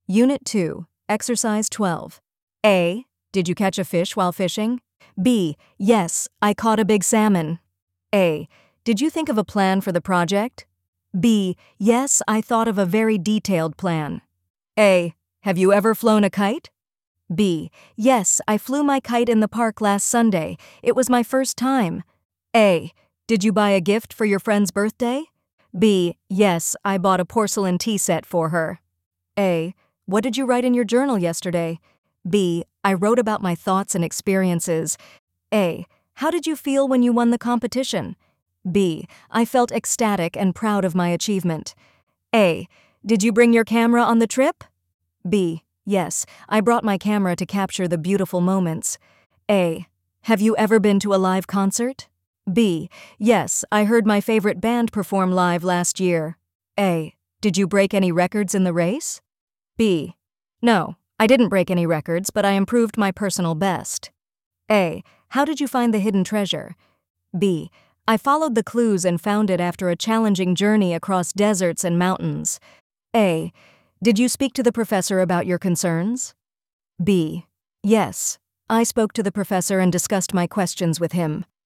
Unit 2, Exercise 12. A. Did you catch a fish while fishing? B. Yes, I caught a big salmon. A. Did you think of a plan for the project? B. Yes, I thought of a very detailed plan. A. Have you ever flown a kite? B. Yes, I flew my kite in the park last Sunday. It was my first time. A. Did you buy a gift for your friend's birthday? B. Yes, I bought a porcelain tea set for her. A. What did you write in your journal yesterday? B. I wrote about my thoughts and experiences. A. How did you feel when you won the competition? B. I felt ecstatic and proud of my achievement. A. Did you bring your camera on the trip? B. Yes, I brought my camera to capture the beautiful moments. A. Have you ever been to a live concert? B. Yes, I heard my favorite band perform live last year. A. Did you break any records in the race? B. No, I didn't break any records, but I improved my personal best. A. How did you find the hidden treasure? B. I followed the clues and found it after a challenging journey across deserts and mountains. A. Did you speak to the professor about your concerns? B. Yes, I spoke to the professor and discussed my questions with him.